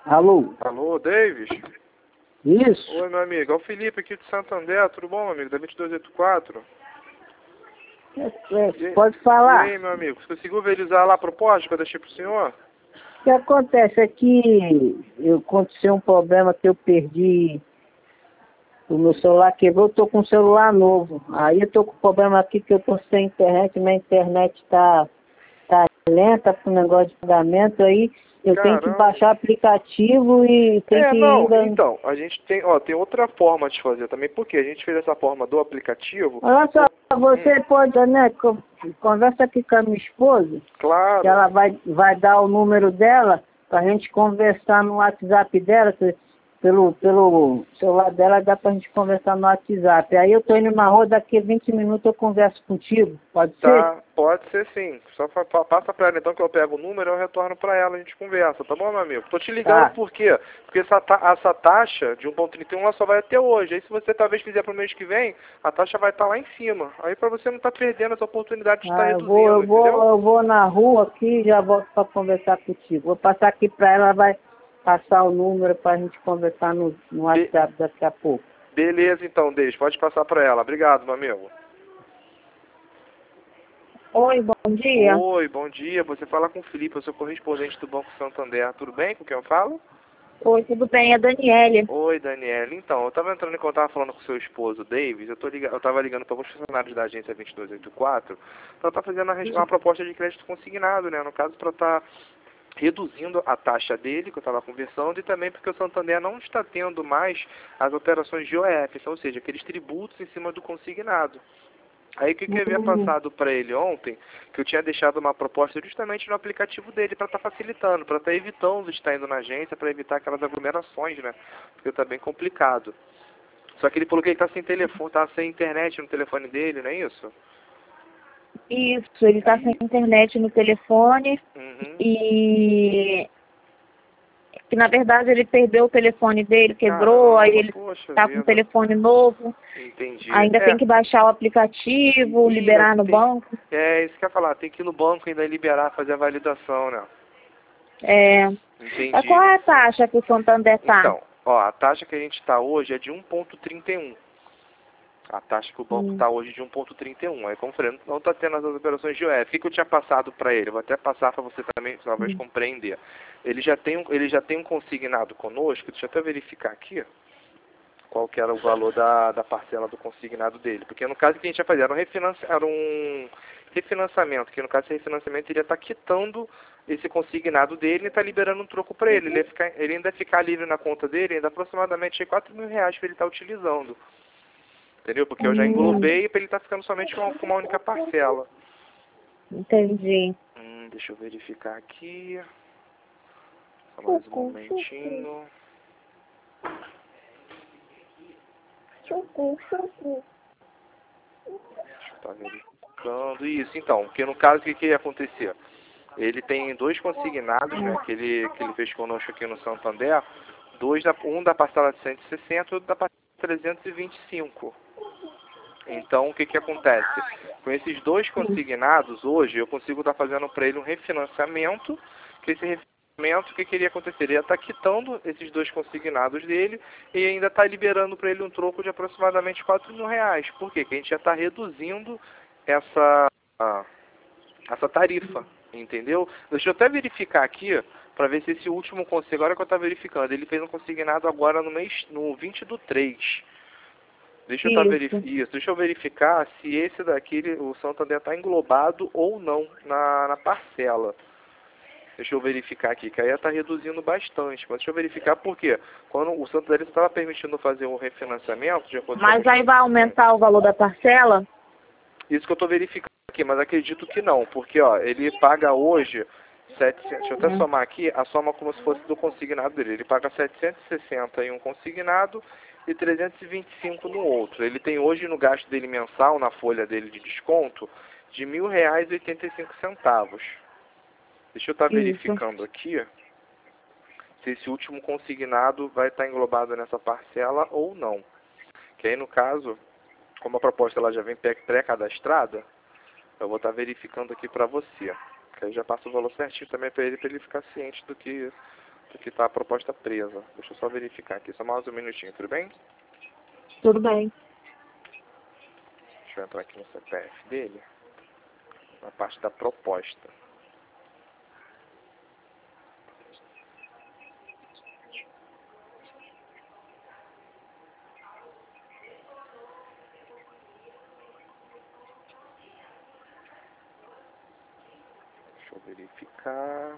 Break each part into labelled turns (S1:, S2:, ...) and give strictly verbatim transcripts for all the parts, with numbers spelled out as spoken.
S1: Alô?
S2: Alô, Davis?
S1: Isso?
S2: Oi, meu amigo. É o Felipe aqui de Santander. Tudo bom, meu amigo? Da vinte e dois oitenta e quatro.
S1: É, é,
S2: E,
S1: pode
S2: e
S1: falar.
S2: aí, meu amigo? Você conseguiu verizar lá a proposta que eu deixei pro senhor?
S1: O que acontece é que eu, aconteceu um problema que eu perdi, o meu celular quebrou, eu tô com um celular novo. Aí eu tô com problema aqui que eu tô sem internet, minha internet tá, tá lenta com o negócio de pagamento, aí eu tenho que
S2: Caramba.
S1: baixar aplicativo e tem
S2: É,
S1: que
S2: não,
S1: ainda...
S2: então, a gente tem, ó, tem outra forma de fazer também, porque a gente fez essa forma do aplicativo.
S1: Olha só, você
S2: Hum,
S1: pode, né, co- conversa aqui com a minha esposa, que
S2: claro.
S1: ela vai, vai dar o número dela pra gente conversar no WhatsApp dela, que pelo, pelo celular dela dá pra gente conversar no WhatsApp. Aí eu tô indo na rua, daqui a vinte minutos eu converso contigo, pode ser?
S2: Tá, pode ser sim. Só fa- fa- passa pra ela então que eu pego o número e eu retorno pra ela, a gente conversa, tá bom, meu amigo? Tô te ligando
S1: Tá.
S2: por quê? Porque essa, ta essa taxa de um ponto trinta e um ela só vai até hoje. Aí se você talvez fizer pro mês que vem, a taxa vai estar lá em cima. Aí pra você não estar perdendo essa oportunidade de estar
S1: Ah, eu vou,
S2: reduzindo,
S1: eu vou,
S2: entendeu?
S1: eu vou na rua aqui e já volto pra conversar contigo. Vou passar aqui pra ela, ela vai passar o número pra gente conversar no, no
S2: Be
S1: WhatsApp daqui a pouco.
S2: beleza então, Deise, pode passar pra ela. Obrigado, meu amigo.
S3: Oi, bom dia.
S2: Oi, bom dia. Você fala com o Felipe, eu sou correspondente do Banco Santander. Tudo bem com quem eu falo?
S3: Oi, tudo bem? É Daniele.
S2: Oi, Daniela. Então, eu estava entrando em contato falando com seu esposo, Davis. Eu, tô liga... eu tava ligando para alguns funcionários da agência vinte e dois oitenta e quatro para estar fazendo uma, res- uma proposta de crédito consignado, né? No caso, para estar reduzindo a taxa dele, que eu estava conversando, e também porque o Santander não está tendo mais as operações de O F, ou seja, aqueles tributos em cima do consignado. Aí o que, que eu havia
S1: Hum,
S2: passado para ele ontem, que eu tinha deixado uma proposta justamente no aplicativo dele para estar facilitando, para estar evitando estar indo na agência, para evitar aquelas aglomerações, né? Porque está bem complicado. Só que ele falou que ele está sem telefone, está sem internet no telefone dele, não é isso?
S3: Isso, ele está sem internet no telefone
S2: Uhum.
S3: e que na verdade ele perdeu o telefone dele, quebrou, aí
S2: Caramba,
S3: ele
S2: poxa
S3: está com um
S2: vida.
S3: telefone novo,
S2: Entendi.
S3: ainda tem
S2: É,
S3: que baixar o aplicativo,
S2: e ainda
S3: liberar no
S2: tem,
S3: banco.
S2: é isso que eu ia falar, tem que ir no banco ainda liberar, fazer a validação, né?
S3: É, é
S2: Entendi.
S3: qual é a taxa que o Santander está?
S2: Então, ó, a taxa que a gente está hoje é de um ponto trinta e um. A taxa que o banco
S3: Hum,
S2: está hoje de um ponto trinta e um. Aí, como eu falei, não está tendo as operações de O F. O que, que eu tinha passado para ele? Vou até passar para você também, talvez,
S3: hum.
S2: compreender. Ele já, tem um, ele já tem um consignado conosco, deixa eu até verificar aqui qual que era o valor da, da parcela do consignado dele. Porque no caso o que a gente ia fazer era um, refinanci, era um refinanciamento, que no caso esse refinanciamento ele ia estar quitando esse consignado dele e está liberando um troco para ele. Ele, ia ficar, ele ainda ficar livre na conta dele, ainda aproximadamente quatro mil reais para ele estar utilizando. Entendeu? Porque eu já
S3: Hum,
S2: englobei para ele estar ficando somente com uma, com uma única parcela.
S3: entendi.
S2: Hum, deixa eu verificar aqui. Só mais um momentinho. Deixa eu estar verificando. Isso, então. Porque no caso, o que, que ia acontecer? Ele tem dois consignados, né? Que ele, que ele fez conosco aqui no Santander. Dois da, um da parcela de cento e sessenta e outro da parcela de trezentos e vinte e cinco. Então, o que, que acontece? Com esses dois consignados, hoje, eu consigo estar fazendo para ele um refinanciamento, que esse refinanciamento, o que queria acontecer? Ele ia estar quitando esses dois consignados dele e ainda está liberando para ele um troco de aproximadamente quatro mil reais. Por quê? Porque a gente já está reduzindo essa, essa tarifa, entendeu? Deixa eu até verificar aqui, para ver se esse último consignado, agora que eu estou verificando, ele fez um consignado agora no mês, no vinte do três. Deixa eu, tá verif
S3: Isso.
S2: Isso, deixa eu verificar se esse daqui, ele- o Santander está englobado ou não na, na parcela. Deixa eu verificar aqui, que aí está reduzindo bastante. Mas deixa eu verificar por quê. Quando o Santander estava permitindo fazer um refinanciamento, de acordo com
S3: Mas
S2: alguns...
S3: aí vai aumentar o valor da parcela?
S2: Isso que eu estou verificando aqui, mas acredito que não. Porque ó, ele paga hoje setecentos, deixa eu até
S3: Hum.
S2: somar aqui, a soma como se fosse do consignado dele. Ele paga setecentos e sessenta em um consignado e trezentos e vinte e cinco no outro. Ele tem hoje no gasto dele mensal, na folha dele de desconto, de mil reais e oitenta e cinco centavos. Deixa eu estar
S3: Isso.
S2: verificando aqui se esse último consignado vai estar englobado nessa parcela ou não. Que aí no caso, como a proposta ela já vem pré-cadastrada, eu vou estar verificando aqui para você. Que aí já passa o valor certinho também para ele, para ele ficar ciente do que porque tá a proposta presa. Deixa eu só verificar aqui, só mais um minutinho, tudo bem?
S3: Tudo bem.
S2: Deixa eu entrar aqui no C P F dele, na parte da proposta. Deixa eu verificar.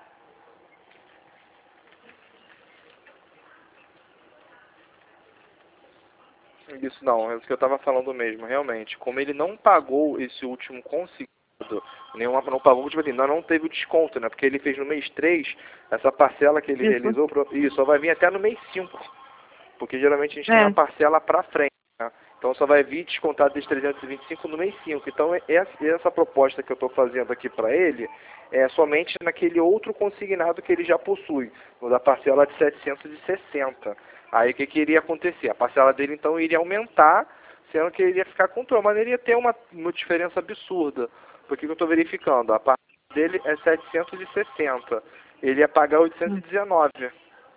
S2: Isso não, é o que eu estava falando mesmo, realmente. Como ele não pagou esse último consignado, nenhuma, não pagou, tipo assim, não, não teve o desconto, né? Porque ele fez no mês três, essa parcela que ele
S3: Isso.
S2: realizou, isso, só vai vir até no mês cinco. Porque geralmente a gente
S3: É.
S2: tem uma parcela para frente, né? Então só vai vir descontado desses trezentos e vinte e cinco no mês cinco. Então essa, essa proposta que eu estou fazendo aqui para ele é somente naquele outro consignado que ele já possui, no da parcela de setecentos e sessenta. Aí o que, que iria acontecer? A parcela dele então iria aumentar, sendo que ele iria ficar com tudo, mas ele iria ter uma, uma diferença absurda. Porque eu estou verificando, a parcela dele é setecentos e sessenta, ele ia pagar oitocentos e dezenove.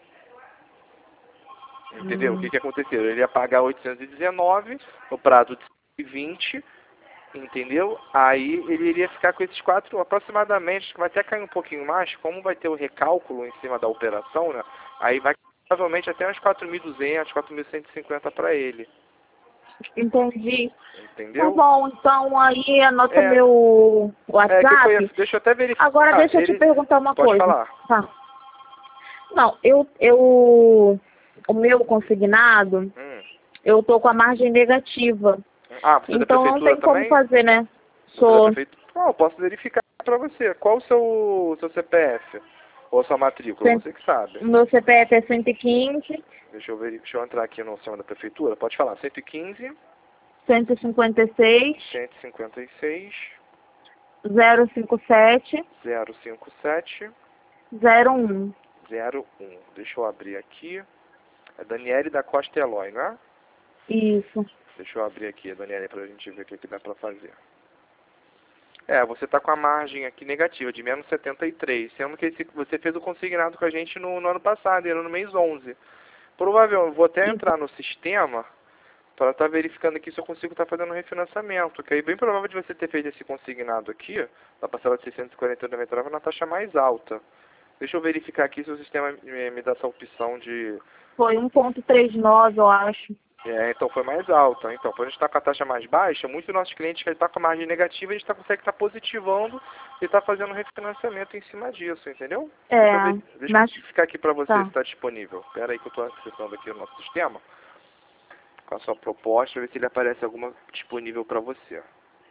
S2: Entendeu?
S3: Hum.
S2: O que, que aconteceu? Ele ia pagar oitocentos e dezenove no prazo de cento e vinte, entendeu? Aí ele iria ficar com esses quatro, aproximadamente, que vai até cair um pouquinho mais, como vai ter o recálculo em cima da operação, né? Aí vai provavelmente até uns quatro mil e duzentos, quatro mil cento e cinquenta para ele.
S3: Entendi.
S2: Entendeu?
S3: Tá bom, então aí anota
S2: É.
S3: meu
S2: É,
S3: WhatsApp.
S2: que foi, deixa eu até verificar.
S3: Agora deixa eu
S2: ele...
S3: te perguntar uma
S2: Pode
S3: coisa.
S2: falar.
S3: Tá. Não, eu, eu, o meu consignado,
S2: Hum.
S3: eu tô com a margem negativa.
S2: Ah, você é da
S3: Então não
S2: prefeitura
S3: tem como
S2: também?
S3: fazer, né?
S2: Você é da
S3: Sou.
S2: prefeitura? Não, eu posso verificar para você. Qual o seu, seu C P F? Ou a sua matrícula?
S3: Cent...
S2: Você que sabe.
S3: O meu C P F é cento e quinze,
S2: Deixa eu, ver, deixa eu entrar aqui no sistema da prefeitura. Pode falar. cento e quinze,
S3: cento e cinquenta e seis,
S2: cento e cinquenta e seis,
S3: zero cinco sete,
S2: zero cinco sete,
S3: zero um.
S2: zero um. Deixa eu abrir aqui. É Daniele da Costa Eloy, não é?
S3: Isso.
S2: Deixa eu abrir aqui, Daniele, para a gente ver o que, que dá para fazer. É, você está com a margem aqui negativa, de menos setenta e três, sendo que esse, você fez o consignado com a gente no, no ano passado, era no mês onze. Provavelmente, eu vou até entrar no sistema para estar tá verificando aqui se eu consigo estar tá fazendo um refinanciamento, que aí bem provável de você ter feito esse consignado aqui, da parcela de seiscentos e quarenta e nove reais e noventa centavos, na taxa mais alta. Deixa eu verificar aqui se o sistema me, me dá essa opção de...
S3: Foi um ponto trinta e nove, eu acho.
S2: É, então foi mais alta. Então, quando a gente está com a taxa mais baixa, muitos dos nossos clientes que estão com a margem negativa, a gente tá, consegue estar tá positivando e está fazendo um refinanciamento em cima disso, entendeu?
S3: É,
S2: deixa eu, ver, deixa
S3: mas...
S2: eu verificar aqui para você
S3: Tá.
S2: se está disponível. Espera aí que eu estou acessando aqui o nosso sistema com a sua proposta, ver se ele aparece alguma disponível para você.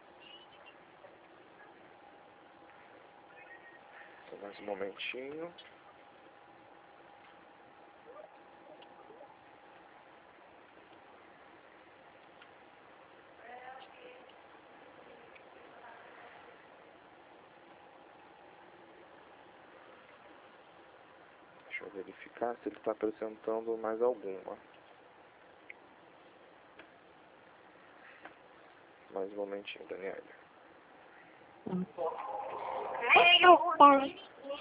S2: Só mais um momentinho. Deixa eu verificar se ele está apresentando mais alguma. Mais um momentinho, Daniela.
S4: Meio pai.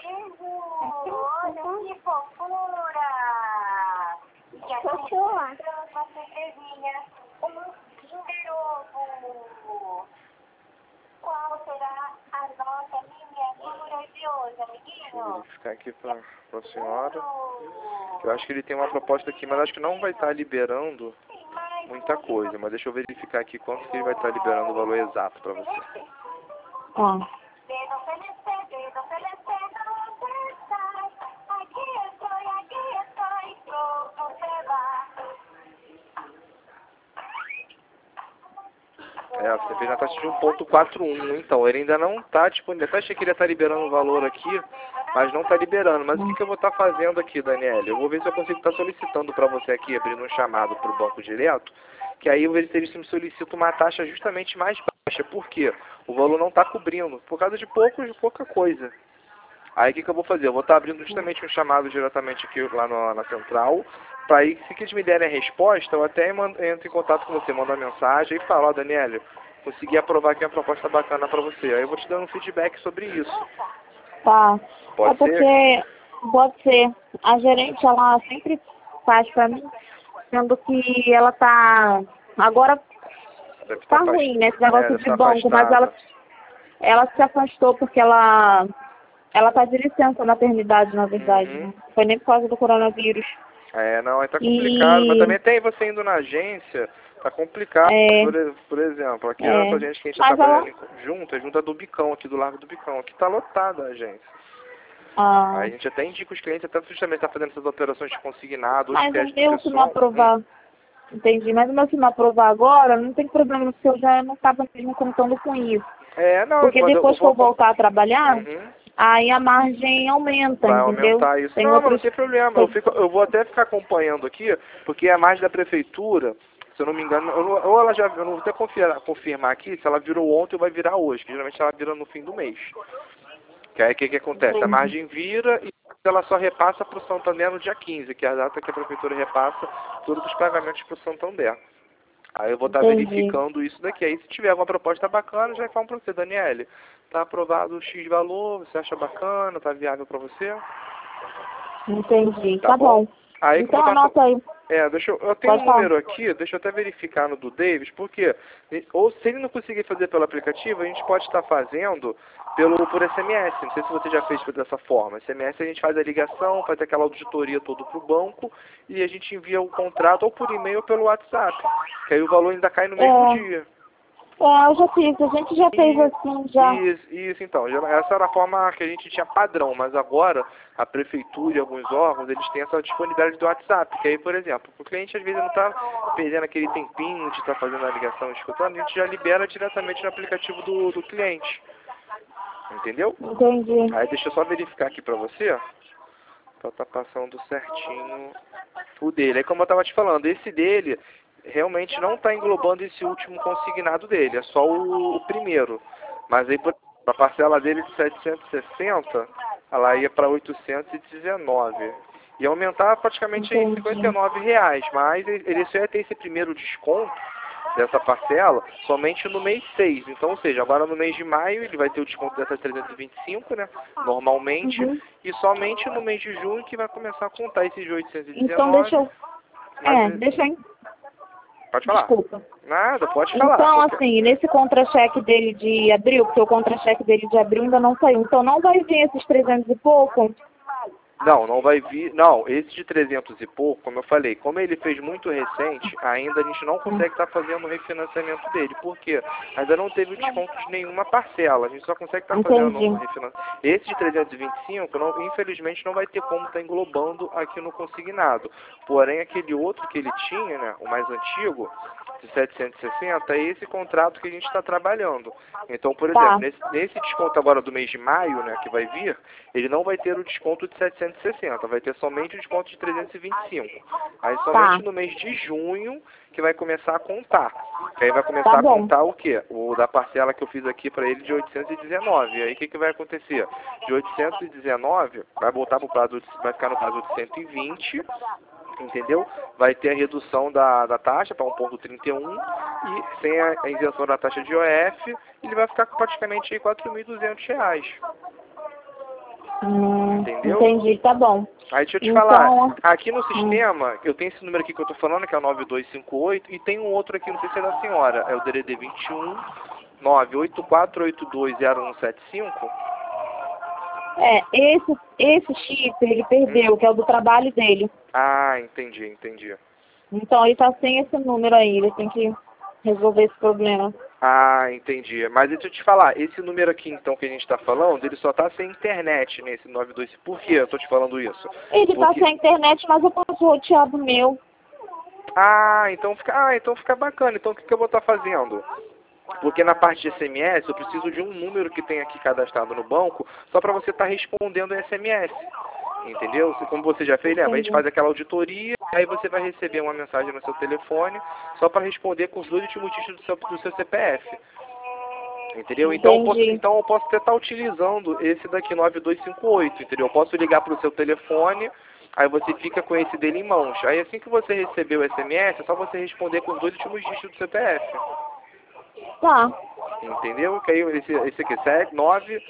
S4: Olha que fofura! E aqui temos uma surpresinha, um Kinder Ovo. Qual será a nossa miniatura de hoje,
S2: Deixa eu
S4: amiguinho?
S2: verificar aqui para a senhora. Eu acho que ele tem uma proposta aqui, mas acho que não vai estar liberando muita coisa. Mas deixa eu verificar aqui quanto que ele vai estar liberando o valor exato para você.
S3: Ó.
S4: Dedo celeste, dedo celeste, não você sai. Aqui estou, aqui estou, pra você vai.
S2: É, você fez na taxa de um ponto quatro um, então ele ainda não está disponível. Até achei que ele ia estar liberando o valor aqui, mas não está liberando. Mas o que, que eu vou estar fazendo aqui, Daniela? Eu vou ver se eu consigo estar solicitando para você aqui, abrindo um chamado para o banco direto, que aí eu vejo se eles me solicitam uma taxa justamente mais baixa. Por quê? O valor não está cobrindo, por causa de pouco, de pouca coisa. Aí o que, que eu vou fazer? Eu vou estar abrindo justamente um chamado diretamente aqui lá no, na central, para aí, se eles me derem a resposta, eu até mando, entro em contato com você, mando uma mensagem e falo, ó, Daniela, consegui aprovar aqui uma proposta bacana para você. Aí eu vou te dando um feedback sobre isso.
S3: Tá.
S2: Pode
S3: é porque
S2: ser?
S3: Pode ser. A gerente, ela sempre faz pra mim, sendo que ela tá... Agora
S2: Deve
S3: tá
S2: tá
S3: ruim, né, esse
S2: afast-
S3: negócio
S2: é,
S3: de
S2: tá
S3: banco, mas
S2: afastada.
S3: ela, ela se afastou porque ela... Ela tá de licença maternidade, na verdade.
S2: Uhum.
S3: Não foi nem por causa do coronavírus.
S2: É, não, aí tá complicado, mas
S3: E...
S2: também tem você indo na agência, tá complicado.
S3: É,
S2: Por, e- por exemplo, aqui na nossa
S3: é,
S2: agência que a gente tá
S3: mas ela...
S2: trabalhando em- junto, é junto a do Bicão, aqui do Largo do Bicão. Aqui tá lotada a agência.
S3: Ah,
S2: Aí a gente até indica os clientes, até justamente tá fazendo essas operações de consignado, os
S3: mas
S2: testes
S3: o
S2: de
S3: meu, se não
S2: pessoal.
S3: aprovar... Entendi, mas o meu, se não aprovar agora, não tem problema, porque eu já não estava mesmo contando com isso.
S2: É, não,
S3: Porque
S2: mas eu, eu
S3: depois que eu
S2: vou...
S3: voltar a trabalhar,
S2: Uhum.
S3: aí a margem aumenta,
S2: Vai
S3: entendeu?
S2: aumentar isso.
S3: Tem
S2: Não, mas não
S3: outros...
S2: tem problema. Eu, fico, eu vou até ficar acompanhando aqui, porque a margem da prefeitura, se eu não me engano, eu não- ou ela já, eu não vou até confirmar, confirmar aqui se ela virou ontem ou vai virar hoje, que geralmente ela vira no fim do mês. Que aí o que, que acontece? A margem vira e ela só repassa para o Santander no dia quinze, que é a data que a prefeitura repassa todos os pagamentos para o Santander. Aí eu vou estar
S3: Entendi.
S2: verificando isso daqui. Aí se tiver alguma proposta bacana, já falo para você, Daniele, tá aprovado o X valor, você acha bacana, tá viável para você?
S3: Entendi,
S2: Tá
S3: tá,
S2: bom?
S3: bom.
S2: Aí
S3: Então
S2: como eu tava...
S3: anota aí.
S2: É, deixa eu, eu tenho
S3: Pode
S2: um
S3: falar.
S2: número aqui, deixa eu até verificar no do Davis, porque ou se ele não conseguir fazer pelo aplicativo, a gente pode estar fazendo pelo por S M S. Não sei se você já fez dessa forma. S M S a gente faz a ligação, faz aquela auditoria toda pro banco e a gente envia o contrato ou por e-mail ou pelo WhatsApp, que aí o valor ainda cai no mesmo
S3: É.
S2: dia.
S3: É, eu já fiz, a gente já fez
S2: E,
S3: assim, já.
S2: Isso, isso então. Já- essa era a forma que a gente tinha padrão, mas agora a prefeitura e alguns órgãos, eles têm essa disponibilidade do WhatsApp, que aí, por exemplo, o cliente às vezes não está perdendo aquele tempinho de estar fazendo a ligação e escutando, a gente já libera diretamente no aplicativo do, do cliente. Entendeu?
S3: Entendi.
S2: Aí deixa eu só verificar aqui pra você, pra tá passando certinho o dele. Aí como eu tava te falando, esse dele realmente não está englobando esse último consignado dele, é só o, o primeiro. Mas aí por a parcela dele de setecentos e sessenta, ela ia para oitocentos e dezenove. Ia aumentar praticamente em
S3: Entendi.
S2: cinquenta e nove reais, mas ele ele só ia ter esse primeiro desconto dessa parcela somente no mês seis. Então, ou seja, agora no mês de maio ele vai ter o desconto dessas trezentos e vinte e cinco, né? Normalmente.
S3: Uhum.
S2: E somente no mês de junho que vai começar a contar esses de oitocentos e dezenove.
S3: Então deixa eu... É,
S2: Mas,
S3: deixa eu...
S2: pode falar.
S3: Desculpa.
S2: Nada, pode falar.
S3: Então,
S2: Porque-
S3: assim, nesse contra-cheque dele de abril, porque o contra-cheque dele de abril ainda não saiu, então não vai vir esses trezentos e pouco?
S2: Não, não vai vir. Não, esse de trezentos e pouco, como eu falei, como ele fez muito recente, ainda a gente não consegue estar fazendo o refinanciamento dele. Por quê? Ainda não teve desconto de nenhuma parcela. A gente só consegue estar fazendo
S3: Entendi.
S2: um refinanciamento. Esse de trezentos e vinte e cinco, não, infelizmente, não vai ter como estar englobando aqui no consignado. Porém, aquele outro que ele tinha, né, o mais antigo, de setecentos e sessenta, é esse contrato que a gente está trabalhando. Então, por
S3: Tá.
S2: exemplo, nesse, nesse desconto agora do mês de maio, né, que vai vir, ele não vai ter o desconto de setecentos e sessenta, vai ter somente o desconto de trezentos e vinte e cinco. Aí somente
S3: Tá.
S2: no mês de junho que vai começar a contar. Que aí vai começar
S3: Tá
S2: a
S3: bom.
S2: contar o quê? O da parcela que eu fiz aqui para ele de oitocentos e dezenove. E aí o que, que vai acontecer? De oitocentos e dezenove vai voltar pro prazo, de- vai ficar no prazo de cento e vinte, entendeu? Vai ter a redução da, da taxa para um vírgula trinta e um e sem a, a isenção da taxa de O F, ele vai ficar com praticamente aí quatro mil e duzentos reais.
S3: Hum,
S2: Entendeu?
S3: entendi, tá bom.
S2: Aí deixa eu te
S3: Então,
S2: falar, aqui no sistema, eu tenho esse número aqui que eu tô falando, que é o nove dois cinco oito, e tem um outro aqui, não sei se é da senhora, é o D D D vinte e um, nove oito quatro oito dois zero um sete cinco.
S3: É, esse, esse chip ele perdeu, que é o do trabalho dele.
S2: Ah, entendi, entendi.
S3: Então ele tá sem esse número aí, ele tem que resolver esse problema.
S2: Ah, entendi. Mas deixa eu te falar, esse número aqui então que a gente tá falando, ele só tá sem internet nesse nove dois. Por que eu tô te falando isso?
S3: Ele tá
S2: Porque...
S3: sem internet, mas eu posso rotear do meu.
S2: Ah, então fica, ah, então fica bacana. Então o que, que eu vou estar fazendo? Porque na parte de S M S eu preciso de um número que tem aqui cadastrado no banco só para você estar respondendo S M S. Entendeu? Como você já fez, lembra? A gente faz aquela auditoria, aí você vai receber uma mensagem no seu telefone só para responder com os dois últimos dígitos do seu, do seu C P F. Entendeu? Então eu, posso,
S3: Entendi.
S2: então eu posso até estar utilizando esse daqui nove dois cinco oito, entendeu? Eu posso ligar para o seu telefone, aí você fica com esse dele em mãos. Aí assim que você receber o S M S, é só você responder com os dois últimos dígitos do C P F.
S3: Tá.
S2: Entendeu? Que aí esse, esse aqui, nove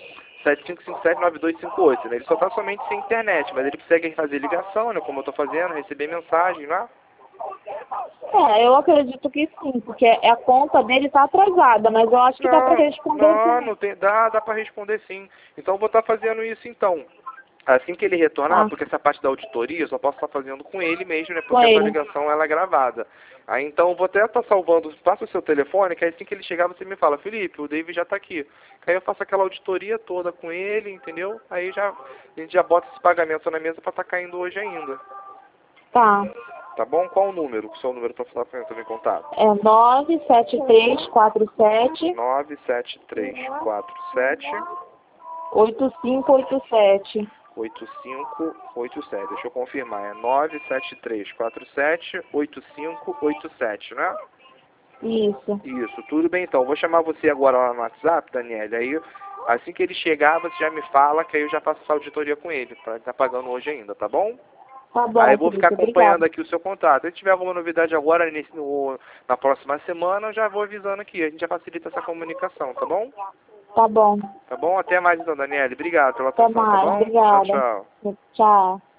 S2: sete cinco cinco sete nove dois cinco oito, né? Ele só tá somente sem internet, mas ele consegue fazer ligação, né? Como eu tô fazendo, receber mensagem, né?
S3: É, eu acredito que sim, porque a conta dele tá atrasada, mas eu acho que dá pra responder
S2: não,
S3: sim.
S2: não tem, dá, dá pra responder sim. Então eu vou estar fazendo isso então. Assim que ele retornar,
S3: Tá.
S2: porque essa parte da auditoria eu só posso estar fazendo com ele mesmo, né?
S3: Com
S2: Porque essa
S3: ele.
S2: ligação ela é gravada. Aí então eu vou até estar salvando, passa o seu telefone, que aí assim que ele chegar você me fala, Felipe, o David já está aqui. Aí eu faço aquela auditoria toda com ele, entendeu? Aí já, a gente já bota esse pagamento na mesa para estar caindo hoje ainda.
S3: Tá.
S2: Tá bom? Qual o número? O seu número para falar para entrar em contato?
S3: É nove sete três quatro sete
S2: nove sete três quatro sete
S3: oito cinco oito sete.
S2: oito cinco oito sete. Deixa eu confirmar. É nove sete três quatro sete oito cinco oito sete, né?
S3: Isso.
S2: Isso, tudo bem então. Vou chamar você agora lá no WhatsApp, Daniela. Aí, assim que ele chegar, você já me fala que aí eu já faço essa auditoria com ele, para estar pagando hoje ainda, tá bom?
S3: Tá bom,
S2: Aí eu vou
S3: Felipe,
S2: ficar acompanhando
S3: obrigada.
S2: aqui o seu contrato. Se tiver alguma novidade agora, nesse, no, na próxima semana, eu já vou avisando aqui. A gente já facilita essa comunicação, tá bom?
S3: Tá bom.
S2: Tá bom? Até mais então, Daniela. Obrigado pela
S3: Até
S2: atenção, tá
S3: mais,
S2: bom? Tchau,
S3: obrigada.
S2: tchau.
S3: Tchau.